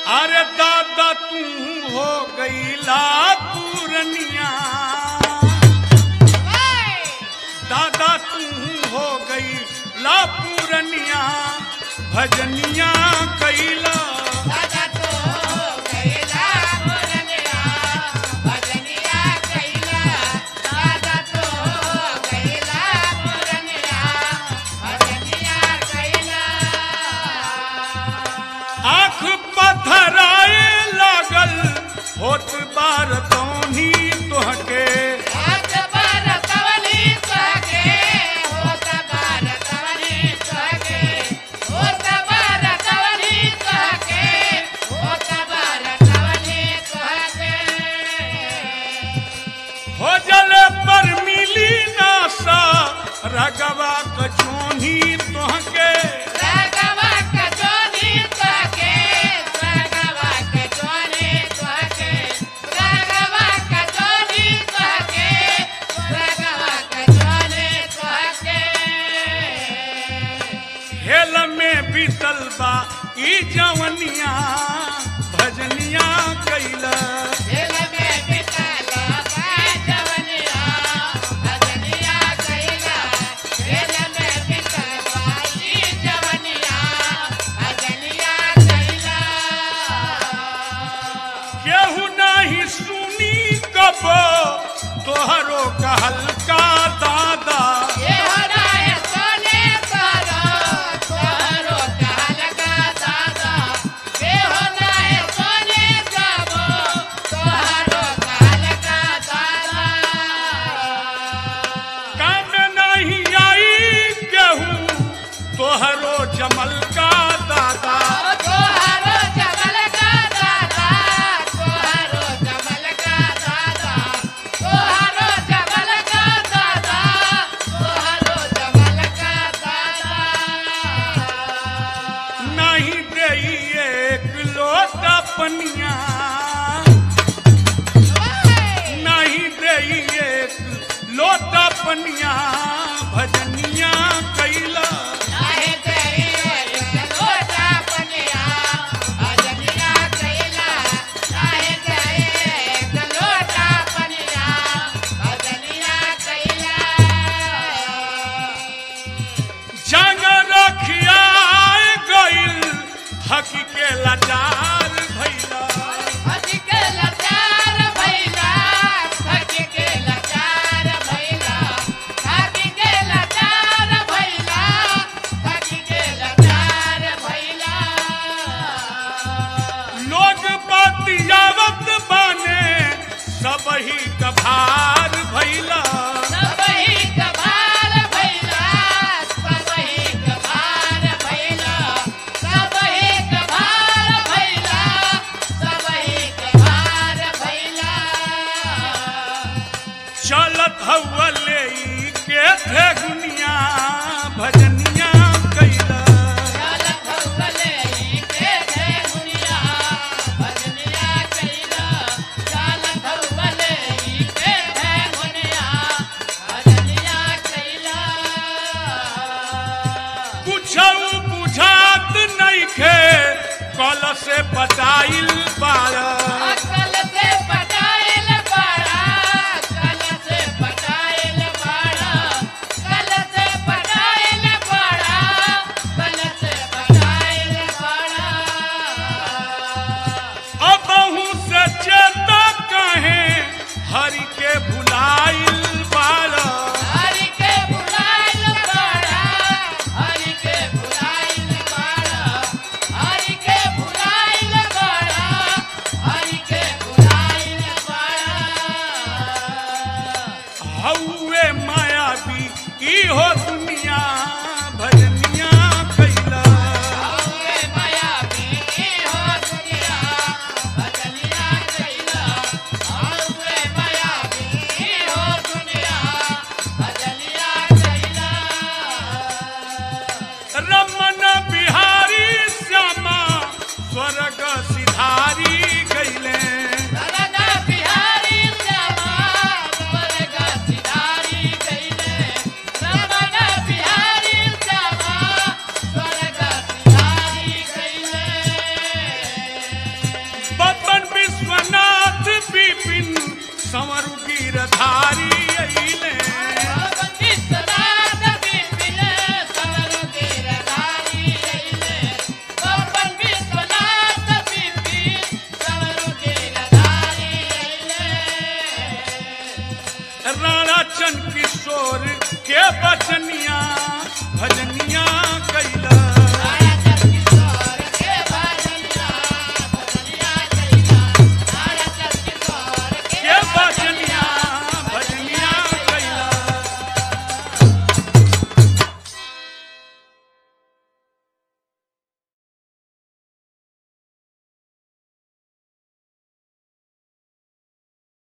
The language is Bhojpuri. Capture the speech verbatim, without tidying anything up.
अरे दादा तू हो गई ला पूरनिया, दादा तू हो गई ला पूरनिया, भजनिया कैला दादा तो हो गईला पूरनिया, भजनिया कैला। दादा तो हो गईला पूरनिया, भजनिया कैला। आँख पथराए लागल होत बार तौनी तोहके, होत बार तवनी तोहके, होत बार तवनी तोहके, होत बार तवनी तोहके, होत बार तवनी तोहके। हो जले पर मिली नासा रगवा कचोनी तोहके, राघवा कचोनी तोहके, राघवा कचोनी तोहके, राघवा कचोनी तोहके, राघवा कचोनी तोहके। हेल में बीतल बा ई जवनिया, भजनिया कैला दिल में बितल बा जवनिया, भजनिया कैला। दिल में बितल बा ई जवनिया, भजनिया कैला। केहू नहीं सुनी कबो तोहरो कहल का दादा, ये हो राय सोने तारा, तोहरो कहल का दादा। ये हो राय सोने जाबो, तोहरो कहल का दादा। काम नहीं आई केहू तोहरो जमल का दादा, तोहरो जमल का दादा, तोहरो जमल का दादा, तोहरो जमल का दादा, तोहरो जमल का दादा। नहीं देई एक लोटा पनिया, नहीं देई एक लोटा पनिया, भजनिया कैला नाहे तेरी एक लोटा पनिया, भजनिया कैला। नाहे तेरी एक लोटा पनिया, भजनिया कैला। जंग रखिया गइल हकी के लाचार भैला, हकी के लाचार भइला, हकी के लाचार भइला, हकी के लाचार भइला, हकी के लाचार भइला। लोग बतियावत बाने सबही कभार भैला, सबही कभार भइला, सबही कभार भइला, सबही कभार भइला, सबही कभार भइला। चलत हवा ले के थे गुनिया, भजनिया कैला चलत हौवले के थे गुनिया, भजनिया कैला। चलत हौवले के थे गुनिया, भजनिया कैला। कुछौ बुझात नइखे कल से पटाइल बाड़ा, कल से पटाइल बाड़ा, कल से पटाइल बाड़ा, कल से पटाइल बाड़ा, कल से पटाइल बाड़ा। अबहू से चेता कहे हरि के भुलाइल बाड़ा, हरि के भुलाइल बाड़ा, हरि के भुलाइल बाड़ा, हरि के भुलाइल बाड़ा, संवरु गिरधारी